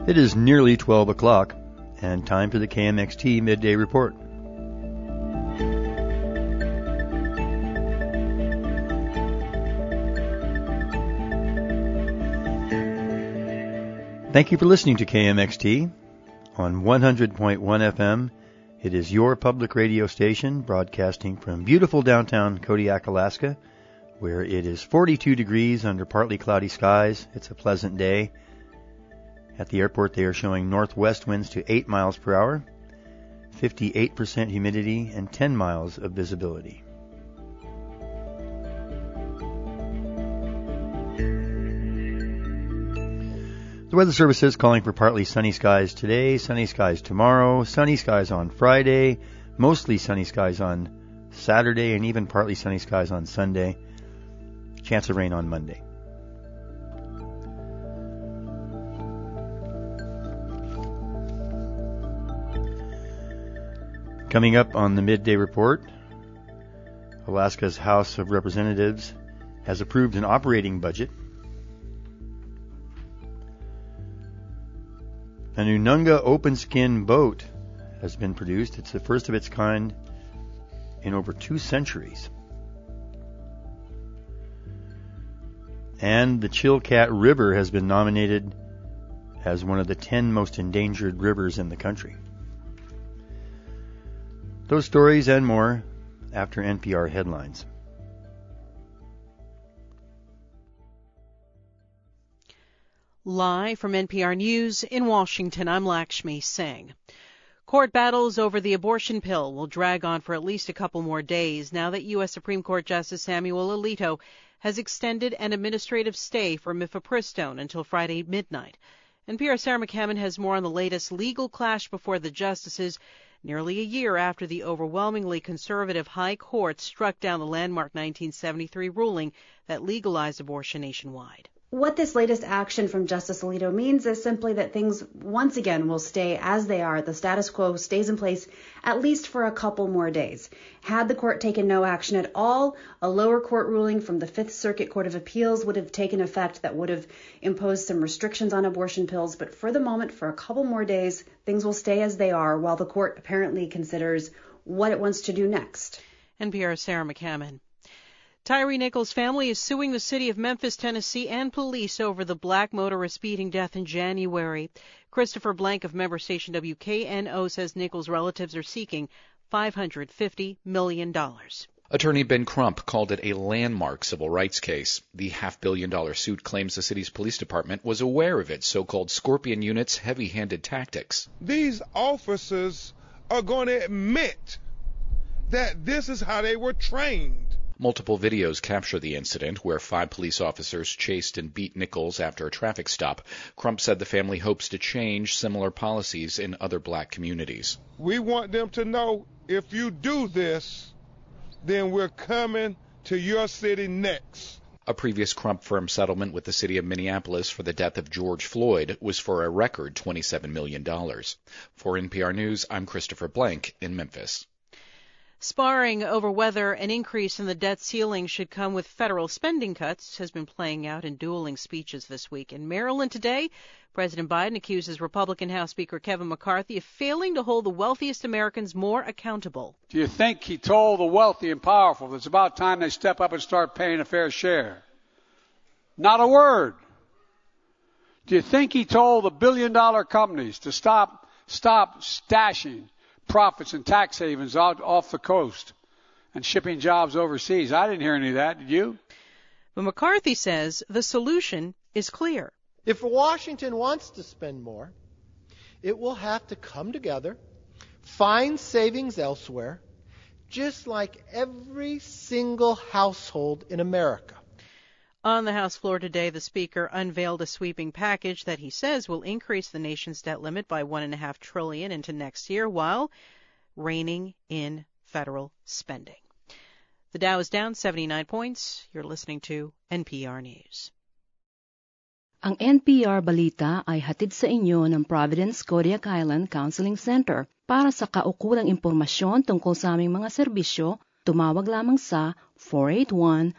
It is nearly 12 o'clock, and time for the KMXT Midday Report. Thank you for listening to KMXT on 100.1 FM. It is your public radio station broadcasting from beautiful downtown Kodiak, Alaska, where it is 42 degrees under partly cloudy skies. It's a pleasant day. At the airport, they are showing northwest winds to 8 miles per hour, 58% humidity, and 10 miles of visibility. The Weather Service is calling for partly sunny skies today, sunny skies tomorrow, sunny skies on Friday, mostly sunny skies on Saturday, and even partly sunny skies on Sunday. Chance of rain on Monday. Coming up on the Midday Report, Alaska's House of Representatives has approved an operating budget. A Ununga open-skin boat has been produced. It's the first of its kind in over 2 centuries. And the Chilkat River has been nominated as one of the 10 most endangered rivers in the country. Those stories and more after NPR headlines. Live from NPR News in Washington, I'm Lakshmi Singh. Court battles over the abortion pill will drag on for at least a couple more days now that U.S. Supreme Court Justice Samuel Alito has extended an administrative stay for mifepristone until Friday midnight. NPR's Sarah McCammon has more on the latest legal clash before the justices, nearly a year after the overwhelmingly conservative High Court struck down the landmark 1973 ruling that legalized abortion nationwide. What this latest action from Justice Alito means is simply that things once again will stay as they are. The status quo stays in place at least for a couple more days. Had the court taken no action at all, a lower court ruling from the Fifth Circuit Court of Appeals would have taken effect that would have imposed some restrictions on abortion pills. But for the moment, for a couple more days, things will stay as they are while the court apparently considers what it wants to do next. NPR's Sarah McCammon. Tyree Nichols' family is suing the city of Memphis, Tennessee, and police over the black motorist speeding death in January. Christopher Blank of member station WKNO says Nichols' relatives are seeking $550 million. Attorney Ben Crump called it a landmark civil rights case. The $500 million suit claims the city's police department was aware of its so-called Scorpion Unit's heavy-handed tactics. These officers are going to admit that this is how they were trained. Multiple videos capture the incident where 5 police officers chased and beat Nichols after a traffic stop. Crump said the family hopes to change similar policies in other black communities. We want them to know if you do this, then we're coming to your city next. A previous Crump firm settlement with the city of Minneapolis for the death of George Floyd was for a record $27 million. For NPR News, I'm Christopher Blank in Memphis. Sparring over whether an increase in the debt ceiling should come with federal spending cuts has been playing out in dueling speeches this week. In Maryland today, President Biden accuses Republican House Speaker Kevin McCarthy of failing to hold the wealthiest Americans more accountable. Do you think he told the wealthy and powerful it's about time they step up and start paying a fair share? Not a word. Do you think he told the billion-dollar companies to stop stashing profits in tax havens out off the coast and shipping jobs overseas? I didn't hear any of that. Did you? But McCarthy says the solution is clear. If Washington wants to spend more, it will have to come together, find savings elsewhere, just like every single household in America. On the House floor today, the Speaker unveiled a sweeping package that he says will increase the nation's debt limit by $1.5 trillion into next year while reining in federal spending. The Dow is down 79 points. You're listening to NPR News. Ang NPR Balita ay hatid sa inyo ng Providence Kodiak Island Counseling Center. Para sa kaukulang impormasyon tungkol sa aming mga serbisyo, tumawag lamang sa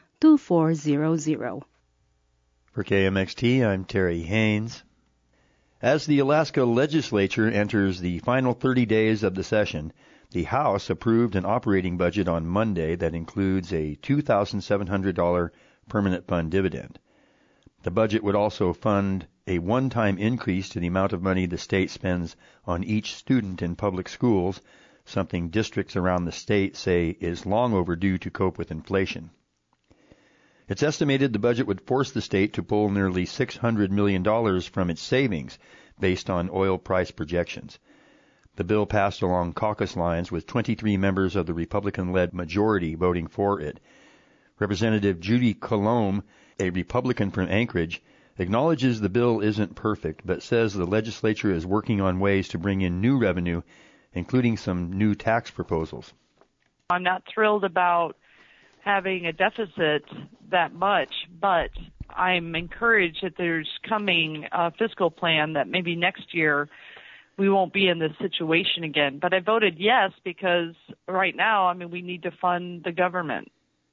481-2400. For KMXT, I'm Terry Haynes. As the Alaska legislature enters the final 30 days of the session, the House approved an operating budget on Monday that includes a $2,700 permanent fund dividend. The budget would also fund a one-time increase to the amount of money the state spends on each student in public schools, something districts around the state say is long overdue to cope with inflation. It's estimated the budget would force the state to pull nearly $600 million from its savings based on oil price projections. The bill passed along caucus lines with 23 members of the Republican-led majority voting for it. Representative Judy Colomb, a Republican from Anchorage, acknowledges the bill isn't perfect, but says the legislature is working on ways to bring in new revenue, including some new tax proposals. I'm not thrilled about having a deficit that much, but I'm encouraged that there's coming a fiscal plan that maybe next year we won't be in this situation again. But I voted yes because right now, we need to fund the government.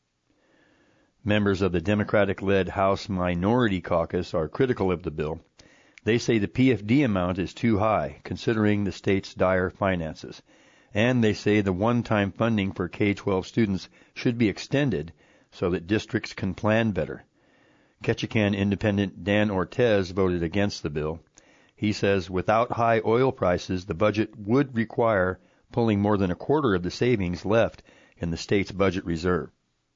Members of the Democratic-led House Minority Caucus are critical of the bill. They say the PFD amount is too high, considering the state's dire finances. And they say the one-time funding for K-12 students should be extended so that districts can plan better. Ketchikan Independent Dan Ortez voted against the bill. He says without high oil prices, the budget would require pulling more than a quarter of the savings left in the state's budget reserve.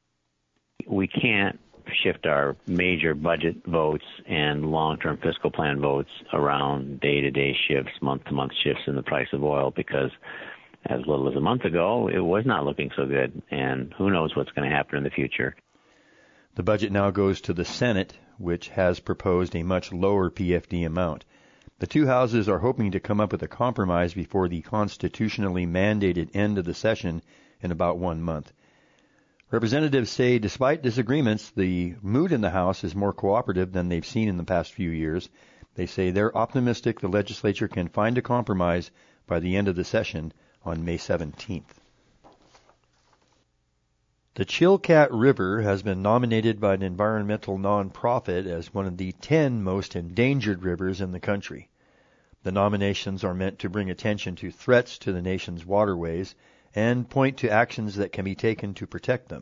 We can't shift our major budget votes and long-term fiscal plan votes around day-to-day shifts, month-to-month shifts in the price of oil, because as little as a month ago, it was not looking so good, and who knows what's going to happen in the future. The budget now goes to the Senate, which has proposed a much lower PFD amount. The two houses are hoping to come up with a compromise before the constitutionally mandated end of the session in about 1 month. Representatives say despite disagreements, the mood in the House is more cooperative than they've seen in the past few years. They say they're optimistic the legislature can find a compromise by the end of the session on May 17th. The Chilkat River has been nominated by an environmental nonprofit as one of the 10 most endangered rivers in the country. The nominations are meant to bring attention to threats to the nation's waterways and point to actions that can be taken to protect them.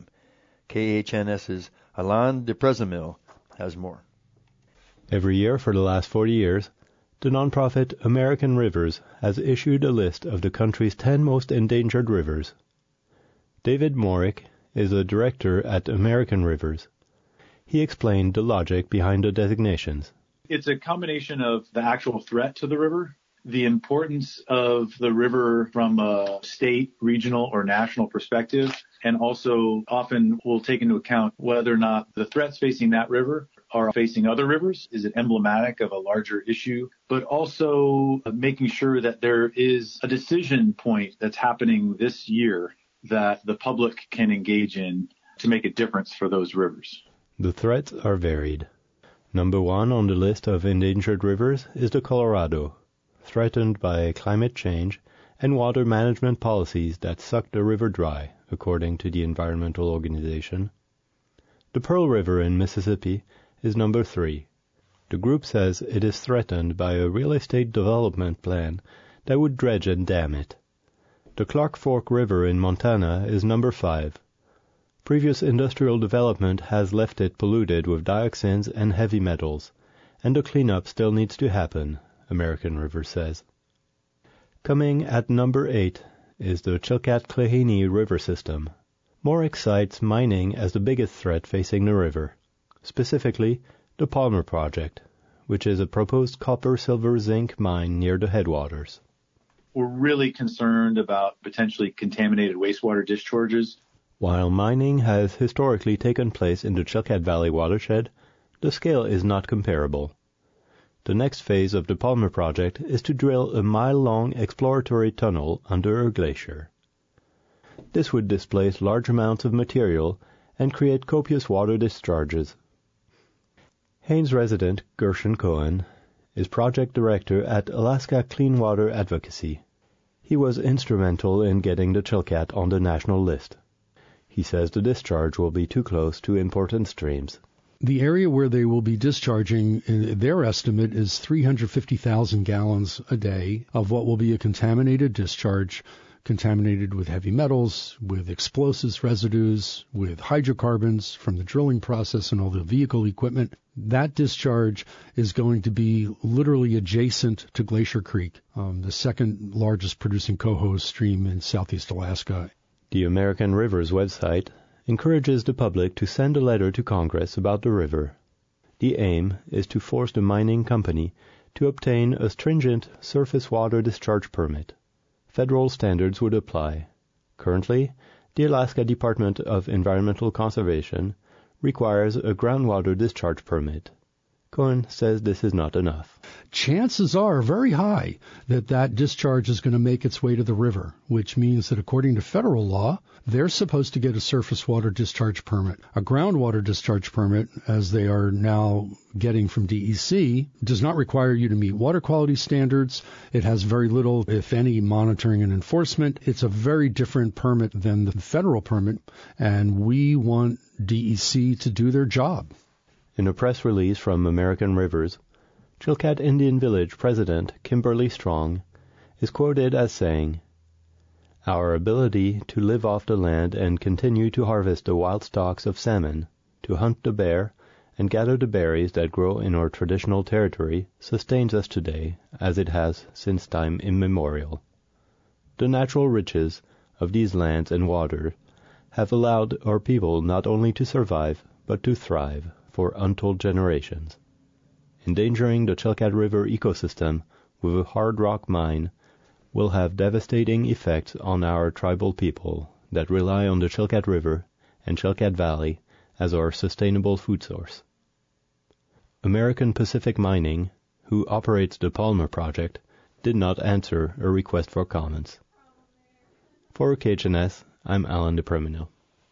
KHNS's Alain de Prezamil has more. Every year for the last 40 years, the nonprofit American Rivers has issued a list of the country's 10 most endangered rivers. David Morick is a director at American Rivers. He explained the logic behind the designations. It's a combination of the actual threat to the river, the importance of the river from a state, regional, or national perspective, and also often we'll take into account whether or not the threats facing that river are facing other rivers. Is it emblematic of a larger issue? But also making sure that there is a decision point that's happening this year that the public can engage in to make a difference for those rivers. The threats are varied. Number 1 on the list of endangered rivers is the Colorado, threatened by climate change and water management policies that suck the river dry, according to the environmental organization. The Pearl River in Mississippi is number 3. The group says it is threatened by a real estate development plan that would dredge and dam it. The Clark Fork River in Montana is number 5. Previous industrial development has left it polluted with dioxins and heavy metals, and the cleanup still needs to happen, American River says. Coming at number 8 is the Chilkat-Klehini River system. Morick cites mining as the biggest threat facing the river, specifically the Palmer Project, which is a proposed copper-silver-zinc mine near the headwaters. We're really concerned about potentially contaminated wastewater discharges. While mining has historically taken place in the Chilkat Valley watershed, the scale is not comparable. The next phase of the Palmer Project is to drill a mile-long exploratory tunnel under a glacier. This would displace large amounts of material and create copious water discharges. Haines resident Gershon Cohen is project director at Alaska Clean Water Advocacy. He was instrumental in getting the Chilkat on the national list. He says the discharge will be too close to important streams. The area where they will be discharging, their estimate is 350,000 gallons a day of what will be a contaminated discharge, contaminated with heavy metals, with explosives residues, with hydrocarbons from the drilling process and all the vehicle equipment. That discharge is going to be literally adjacent to Glacier Creek, the second largest producing coho stream in southeast Alaska. The American Rivers website encourages the public to send a letter to Congress about the river. The aim is to force the mining company to obtain a stringent surface water discharge permit. Federal standards would apply. Currently, the Alaska Department of Environmental Conservation requires a groundwater discharge permit. Cohen says this is not enough. Chances are very high that discharge is going to make its way to the river, which means that according to federal law, they're supposed to get a surface water discharge permit. A groundwater discharge permit, as they are now getting from DEC, does not require you to meet water quality standards. It has very little, if any, monitoring and enforcement. It's a very different permit than the federal permit, and we want DEC to do their job. In a press release from American Rivers, Chilkat Indian Village President Kimberly Strong is quoted as saying, "Our ability to live off the land and continue to harvest the wild stocks of salmon, to hunt the bear, and gather the berries that grow in our traditional territory sustains us today as it has since time immemorial. The natural riches of these lands and waters have allowed our people not only to survive, but to thrive for untold generations. Endangering the Chilkat River ecosystem with a hard rock mine will have devastating effects on our tribal people that rely on the Chilkat River and Chilkat Valley as our sustainable food source." American Pacific Mining, who operates the Palmer Project, did not answer a request for comments. For KHNS, I'm Alan DePremino.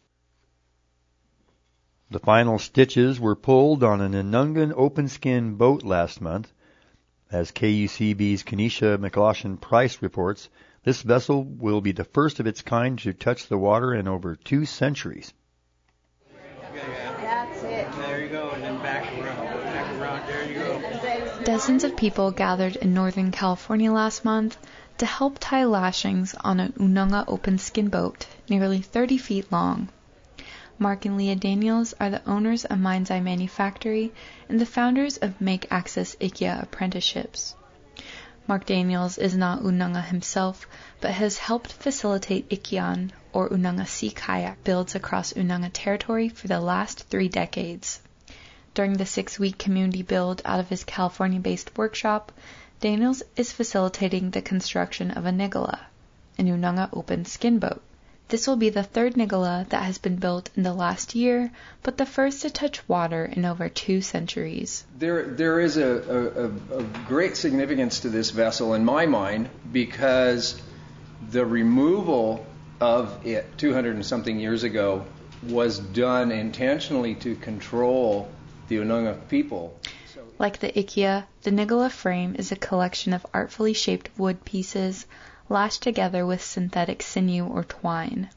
The final stitches were pulled on an Unungan open-skin boat last month. As KUCB's Kenesha McLaughlin Price reports, this vessel will be the first of its kind to touch the water in over 2 centuries. That's it. There you go, and then back around. There you go. Dozens of people gathered in Northern California last month to help tie lashings on an Ununga open-skin boat nearly 30 feet long. Mark and Leah Daniels are the owners of Mind's Eye Manufactory and the founders of Make Access IKEA apprenticeships. Mark Daniels is not Ununga himself, but has helped facilitate Ikian, or Ununga Sea Kayak, builds across Ununga territory for the last 3 decades. During the 6-week community build out of his California-based workshop, Daniels is facilitating the construction of a Nigala, an Ununga open skin boat. This will be the 3rd Nigala that has been built in the last year, but the first to touch water in over 2 centuries. There is a great significance to this vessel in my mind, because the removal of it 200 and something years ago was done intentionally to control the Ununga people. Like the Ikia, the Nigala frame is a collection of artfully shaped wood pieces lashed together with synthetic sinew or twine.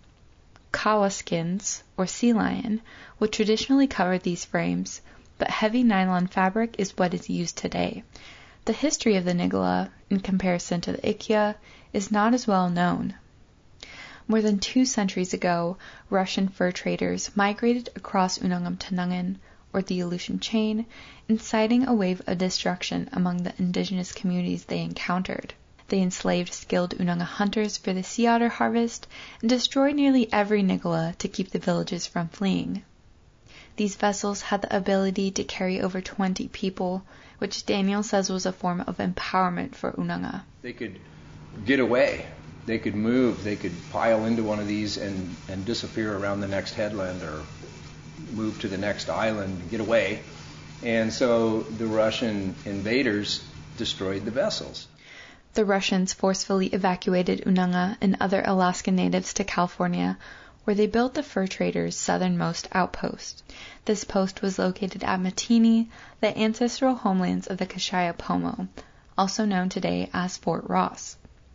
Kawa skins, or sea lion, would traditionally cover these frames, but heavy nylon fabric is what is used today. The history of the Nigala, in comparison to the Ikia, is not as well known. More than 2 centuries ago, Russian fur traders migrated across Unungam Tanungan, or the Aleutian Chain, inciting a wave of destruction among the indigenous communities they encountered. They enslaved skilled Ununga hunters for the sea otter harvest and destroyed nearly every Nigala to keep the villages from fleeing. These vessels had the ability to carry over 20 people, which Daniel says was a form of empowerment for Ununga. They could get away. They could move. They could pile into one of these and disappear around the next headland or move to the next island and get away. And so the Russian invaders destroyed the vessels. The Russians forcefully evacuated Ununga and other Alaska natives to California, where they built the fur traders' southernmost outpost. This post was located at Matini, the ancestral homelands of the Kashaya-Pomo, also known today as Fort Ross.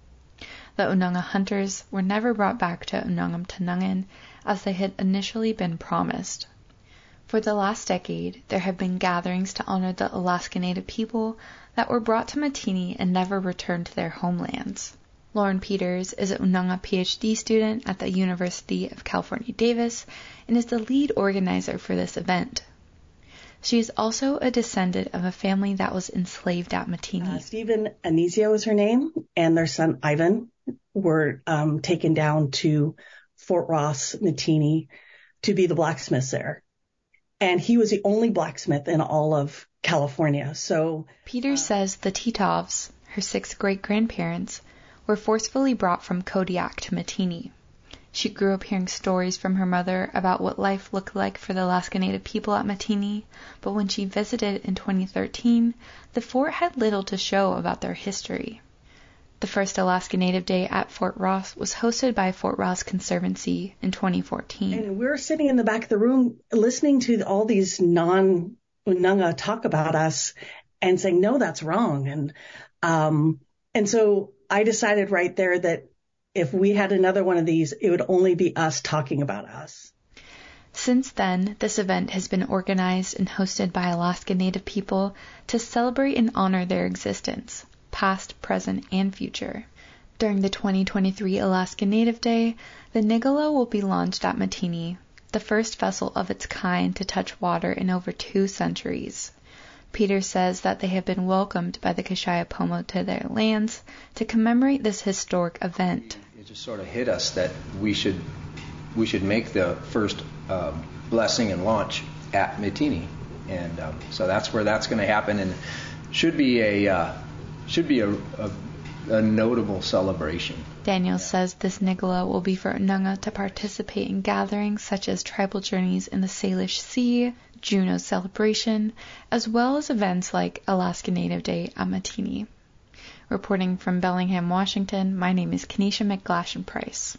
The Ununga hunters were never brought back to Unungam Tanungan, as they had initially been promised. For the last decade, there have been gatherings to honor the Alaska Native people that were brought to Matini and never returned to their homelands. Lauren Peters is an Unanga PhD student at the University of California, Davis, and is the lead organizer for this event. She is also a descendant of a family that was enslaved at Matini. Stephen Anisio is her name, and their son Ivan were taken down to Fort Ross, Matini, to be the blacksmiths there. And he was the only blacksmith in all of California. So Peters says the Titovs, her 6 great-grandparents, were forcefully brought from Kodiak to Matini. She grew up hearing stories from her mother about what life looked like for the Alaska Native people at Matini, but when she visited in 2013, the fort had little to show about their history. The first Alaska Native Day at Fort Ross was hosted by Fort Ross Conservancy in 2014. And we were sitting in the back of the room listening to all these non-Unanga talk about us and saying, no, that's wrong. And so I decided right there that if we had another one of these, it would only be us talking about us. Since then, this event has been organized and hosted by Alaska Native people to celebrate and honor their existence, past, present, and future. During the 2023 Alaska Native Day, the Nigalo will be launched at Matini, the first vessel of its kind to touch water in over 2 centuries. Peter says that they have been welcomed by the Kashiapomo to their lands to commemorate this historic event. It just sort of hit us that we should make the first blessing and launch at Matini, and so that's where that's going to happen, and should be a notable celebration. Daniel says this Nigala will be for Unanga to participate in gatherings such as tribal journeys in the Salish Sea, Juneau celebration, as well as events like Alaska Native Day at Matini. Reporting from Bellingham, Washington, my name is Kenesha McGlashan-Price.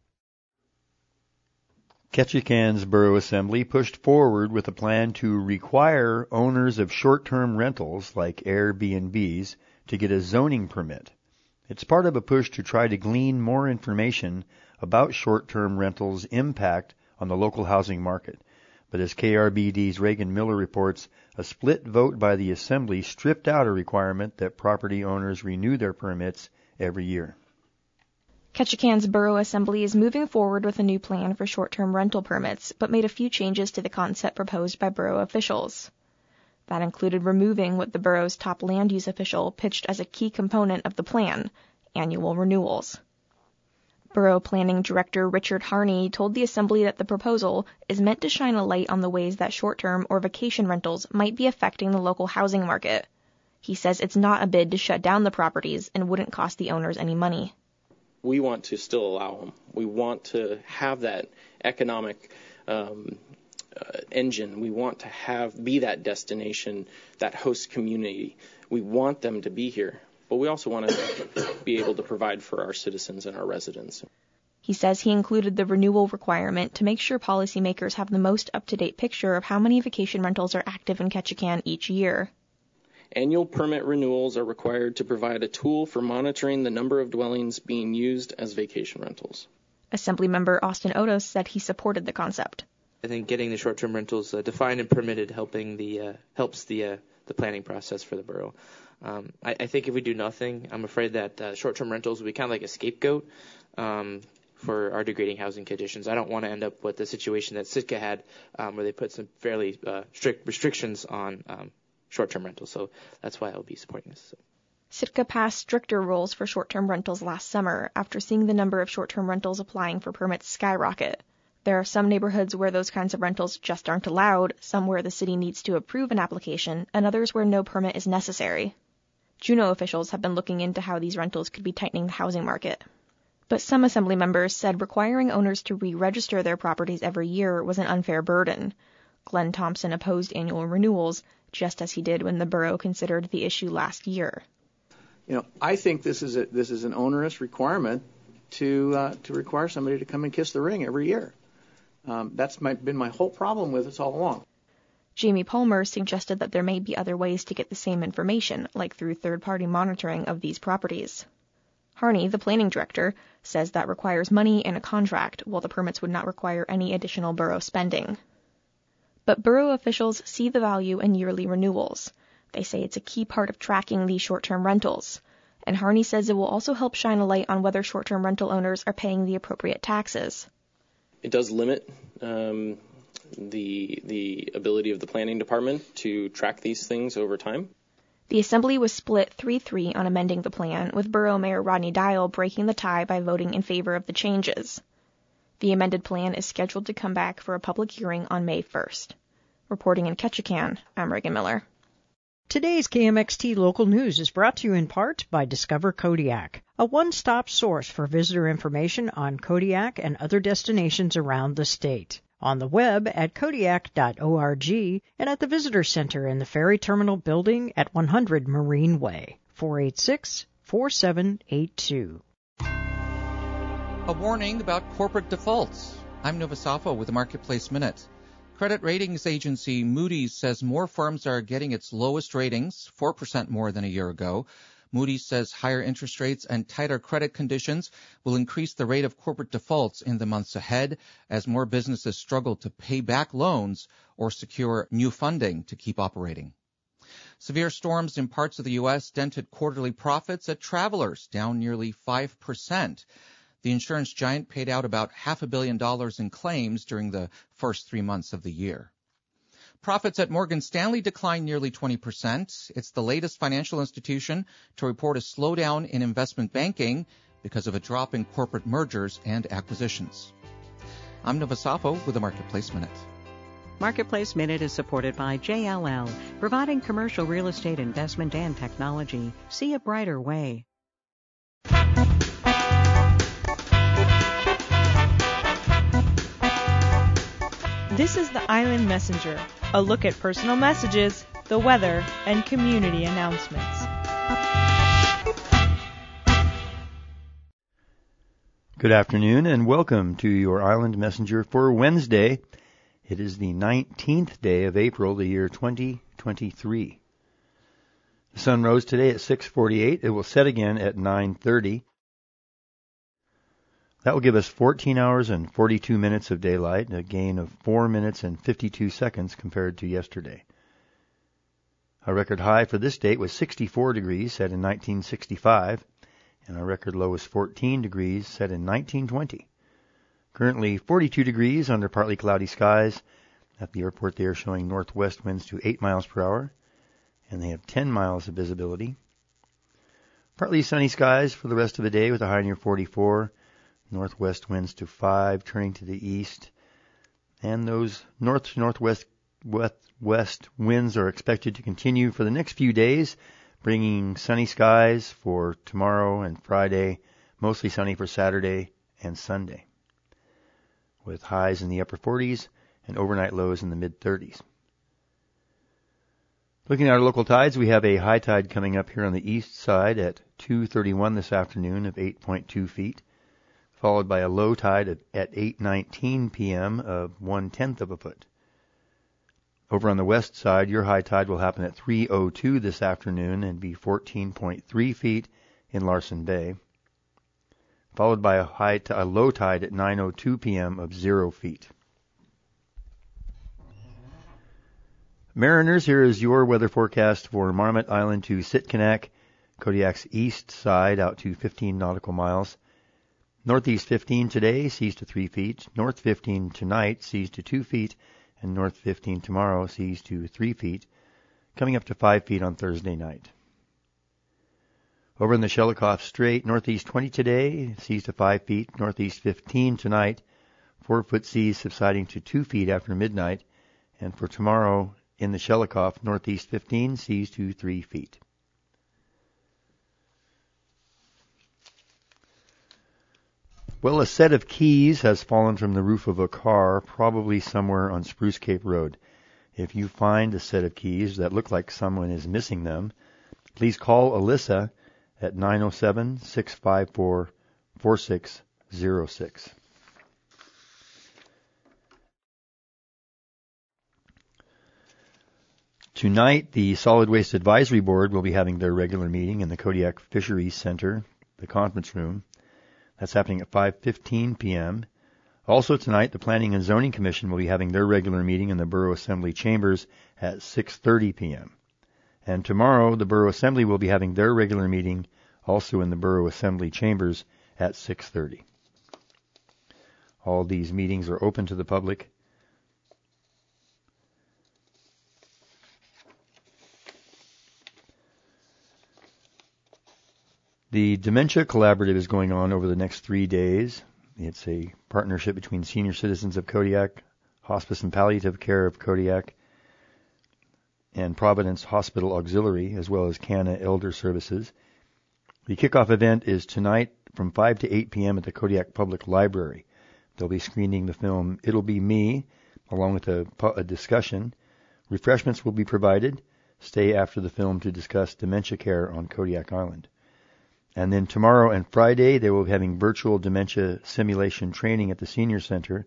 Ketchikan's Borough Assembly pushed forward with a plan to require owners of short-term rentals like Airbnbs to get a zoning permit. It's part of a push to try to glean more information about short-term rentals' impact on the local housing market. But as KRBD's Reagan Miller reports, a split vote by the Assembly stripped out a requirement that property owners renew their permits every year. Ketchikan's Borough Assembly is moving forward with a new plan for short-term rental permits, but made a few changes to the concept proposed by borough officials. That included removing what the borough's top land use official pitched as a key component of the plan, annual renewals. Borough Planning Director Richard Harney told the Assembly that the proposal is meant to shine a light on the ways that short-term or vacation rentals might be affecting the local housing market. He says it's not a bid to shut down the properties and wouldn't cost the owners any money. We want to still allow them. We want to have that economic engine. We want to be that destination, that host community. We want them to be here, but we also want to be able to provide for our citizens and our residents. He says he included the renewal requirement to make sure policymakers have the most up-to-date picture of how many vacation rentals are active in Ketchikan each year. Annual permit renewals are required to provide a tool for monitoring the number of dwellings being used as vacation rentals. Assemblymember Austin Odos said he supported the concept. I think getting the short-term rentals defined and permitted helps the planning process for the borough. I think if we do nothing, I'm afraid that short-term rentals will be kind of like a scapegoat for our degrading housing conditions. I don't want to end up with the situation that Sitka had, where they put some fairly strict restrictions on short-term rentals. So that's why I'll be supporting this. Sitka passed stricter rules for short-term rentals last summer after seeing the number of short-term rentals applying for permits skyrocket. There are some neighborhoods where those kinds of rentals just aren't allowed, some where the city needs to approve an application, and others where no permit is necessary. Juneau officials have been looking into how these rentals could be tightening the housing market. But some Assembly members said requiring owners to re-register their properties every year was an unfair burden. Glenn Thompson opposed annual renewals, just as he did when the borough considered the issue last year. I think this is an onerous requirement to require somebody to come and kiss the ring every year. That's been my whole problem with this all along. Jamie Palmer suggested that there may be other ways to get the same information, like through third-party monitoring of these properties. Harney, the planning director, says that requires money and a contract, while the permits would not require any additional borough spending. But borough officials see the value in yearly renewals. They say it's a key part of tracking these short-term rentals. And Harney says it will also help shine a light on whether short-term rental owners are paying the appropriate taxes. It does limit the ability of the planning department to track these things over time. The Assembly was split 3-3 on amending the plan, with Borough Mayor Rodney Dial breaking the tie by voting in favor of the changes. The amended plan is scheduled to come back for a public hearing on May 1st. Reporting in Ketchikan, I'm Reagan Miller. Today's KMXT Local News is brought to you in part by Discover Kodiak, a one-stop source for visitor information on Kodiak and other destinations around the state. On the web at Kodiak.org and at the Visitor Center in the Ferry Terminal Building at 100 Marine Way, 486-4782. A warning about corporate defaults. I'm Nova Safo with the Marketplace Minute. Credit ratings agency Moody's says more firms are getting its lowest ratings, 4% more than a year ago. Moody's says higher interest rates and tighter credit conditions will increase the rate of corporate defaults in the months ahead as more businesses struggle to pay back loans or secure new funding to keep operating. Severe storms in parts of the U.S. dented quarterly profits at Travelers, down nearly 5%. The insurance giant paid out about $500 million in claims during the first 3 months of the year. Profits at Morgan Stanley declined nearly 20%. It's the latest financial institution to report a slowdown in investment banking because of a drop in corporate mergers and acquisitions. I'm Nova Safo with the Marketplace Minute. Marketplace Minute is supported by JLL, providing commercial real estate investment and technology. See a brighter way. This is the Island Messenger, a look at personal messages, the weather, and community announcements. Good afternoon and welcome to your Island Messenger for Wednesday. It is the 19th day of April, the year 2023. The sun rose today at 6:48. It will set again at 9:30. That will give us 14 hours and 42 minutes of daylight, a gain of 4 minutes and 52 seconds compared to yesterday. Our record high for this date was 64 degrees, set in 1965, and our record low was 14 degrees, set in 1920. Currently 42 degrees under partly cloudy skies. At the airport they are showing northwest winds to 8 miles per hour, and they have 10 miles of visibility. Partly sunny skies for the rest of the day with a high near 44. Northwest winds to 5, turning to the east. And those north to northwest west winds are expected to continue for the next few days, bringing sunny skies for tomorrow and Friday, mostly sunny for Saturday and Sunday, with highs in the upper 40s and overnight lows in the mid-30s. Looking at our local tides, we have a high tide coming up here on the east side at 2:31 this afternoon of 8.2 feet. Followed by a low tide at 8:19 p.m. of 1/10 of a foot. Over on the west side, your high tide will happen at 3:02 this afternoon and be 14.3 feet in Larsen Bay, followed by a low tide at 9:02 p.m. of 0 feet. Mariners, here is your weather forecast for Marmot Island to Sitkinak, Kodiak's east side out to 15 nautical miles. Northeast 15 today, seas to 3 feet. North 15 tonight, seas to 2 feet. And north 15 tomorrow, seas to 3 feet. Coming up to 5 feet on Thursday night. Over in the Shelikof Strait, northeast 20 today, seas to 5 feet. Northeast 15 tonight, 4-foot seas subsiding to 2 feet after midnight. And for tomorrow in the Shelikof, northeast 15, seas to 3 feet. Well, a set of keys has fallen from the roof of a car, probably somewhere on Spruce Cape Road. If you find a set of keys that look like someone is missing them, please call Alyssa at 907-654-4606. Tonight, the Solid Waste Advisory Board will be having their regular meeting in the Kodiak Fisheries Center, the conference room. That's happening at 5:15 p.m. Also tonight, the Planning and Zoning Commission will be having their regular meeting in the Borough Assembly chambers at 6:30 p.m. And tomorrow, the Borough Assembly will be having their regular meeting also in the Borough Assembly chambers at 6:30. All these meetings are open to the public. The Dementia Collaborative is going on over the next 3 days. It's a partnership between Senior Citizens of Kodiak, Hospice and Palliative Care of Kodiak, and Providence Hospital Auxiliary, as well as CANA Elder Services. The kickoff event is tonight from 5 to 8 p.m. at the Kodiak Public Library. They'll be screening the film It'll Be Me, along with a discussion. Refreshments will be provided. Stay after the film to discuss dementia care on Kodiak Island. And then tomorrow and Friday, they will be having virtual dementia simulation training at the Senior Center.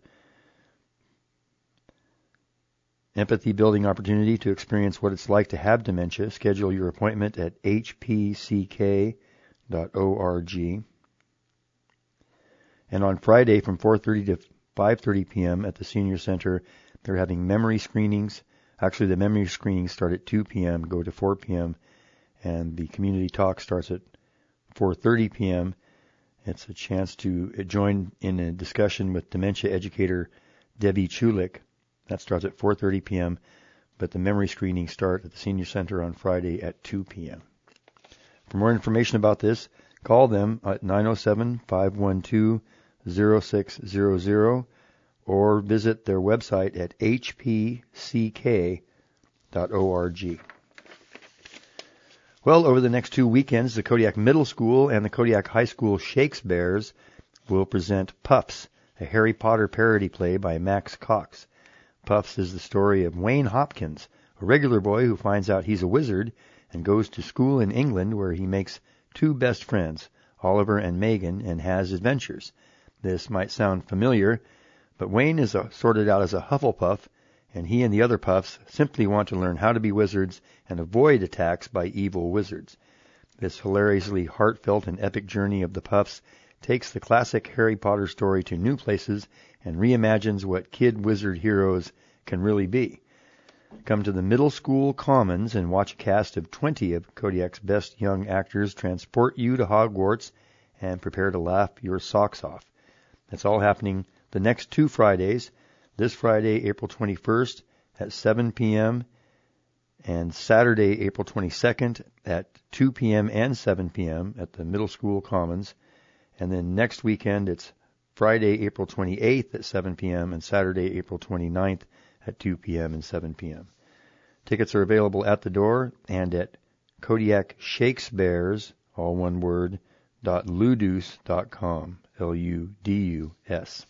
Empathy building opportunity to experience what it's like to have dementia. Schedule your appointment at hpck.org. And on Friday from 4:30 to 5:30 p.m. at the Senior Center, they're having memory screenings. Actually, the memory screenings start at 2 p.m., go to 4 p.m., and the community talk starts at 4:30 p.m. It's a chance to join in a discussion with dementia educator Debbie Chulik. That starts at 4:30 p.m., but the memory screenings start at the Senior Center on Friday at 2 p.m. For more information about this, call them at 907-512-0600 or visit their website at hpck.org. Well, over the next 2 weekends, the Kodiak Middle School and the Kodiak High School Shakespeares will present Puffs, a Harry Potter parody play by Max Cox. Puffs is the story of Wayne Hopkins, a regular boy who finds out he's a wizard and goes to school in England where he makes 2 best friends, Oliver and Megan, and has adventures. This might sound familiar, but Wayne is sorted out as a Hufflepuff, and he and the other Puffs simply want to learn how to be wizards and avoid attacks by evil wizards. This hilariously heartfelt and epic journey of the Puffs takes the classic Harry Potter story to new places and reimagines what kid wizard heroes can really be. Come to the Middle School Commons and watch a cast of 20 of Kodiak's best young actors transport you to Hogwarts and prepare to laugh your socks off. That's all happening the next 2 Fridays. This Friday, April 21st at 7 p.m. and Saturday, April 22nd at 2 p.m. and 7 p.m. at the Middle School Commons. And then next weekend, it's Friday, April 28th at 7 p.m. and Saturday, April 29th at 2 p.m. and 7 p.m. Tickets are available at the door and at Kodiak Shakespeares, all one word, .ludus.com, Ludus.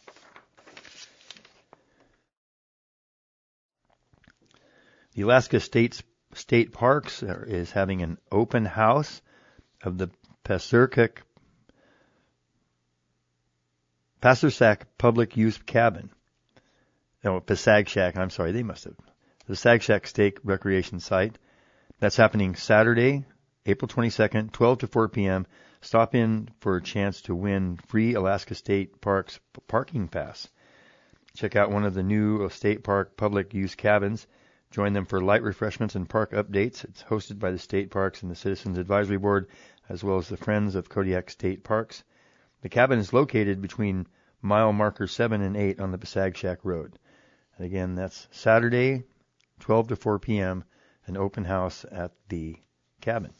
The Alaska State Parks is having an open house of the Pasirsac Public Use Cabin. No, Pasagshak, I'm sorry, they must have. The Pasagshak State Recreation Site. That's happening Saturday, April 22nd, 12 to 4 p.m. Stop in for a chance to win free Alaska State Parks parking pass. Check out one of the new State Park Public Use Cabins. Join them for light refreshments and park updates. It's hosted by the State Parks and the Citizens Advisory Board, as well as the Friends of Kodiak State Parks. The cabin is located between mile marker 7 and 8 on the Pasagshak Road. And again, that's Saturday, 12 to 4 p.m., an open house at the cabin.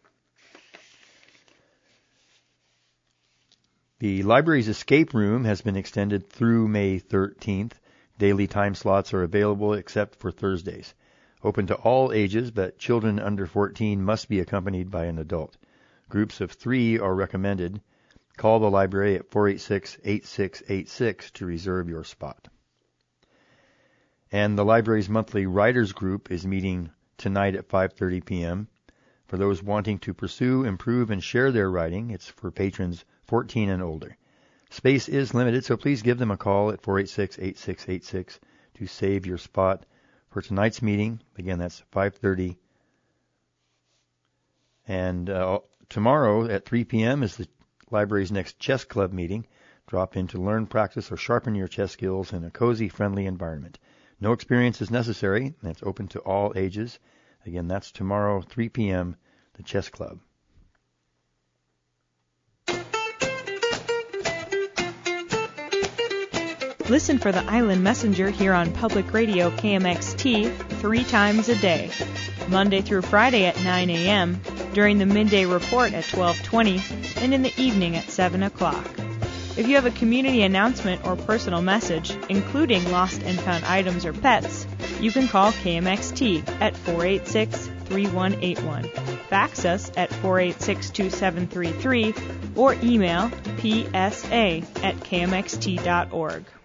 The library's escape room has been extended through May 13th. Daily time slots are available except for Thursdays. Open to all ages, but children under 14 must be accompanied by an adult. Groups of 3 are recommended. Call the library at 486-8686 to reserve your spot. And the library's monthly writers group is meeting tonight at 5:30 p.m. For those wanting to pursue, improve, and share their writing, it's for patrons 14 and older. Space is limited, so please give them a call at 486-8686 to save your spot for tonight's meeting. Again, that's 5:30. And tomorrow at 3 p.m. is the library's next chess club meeting. Drop in to learn, practice, or sharpen your chess skills in a cozy, friendly environment. No experience is necessary, and it's open to all ages. Again, that's tomorrow, 3 p.m., the Chess Club. Listen for the Island Messenger here on Public Radio KMXT 3 times a day, Monday through Friday at 9 a.m., during the midday report at 12:20, and in the evening at 7 o'clock. If you have a community announcement or personal message, including lost and found items or pets, you can call KMXT at 486-3181, fax us at 486-2733, or email psa@kmxt.org.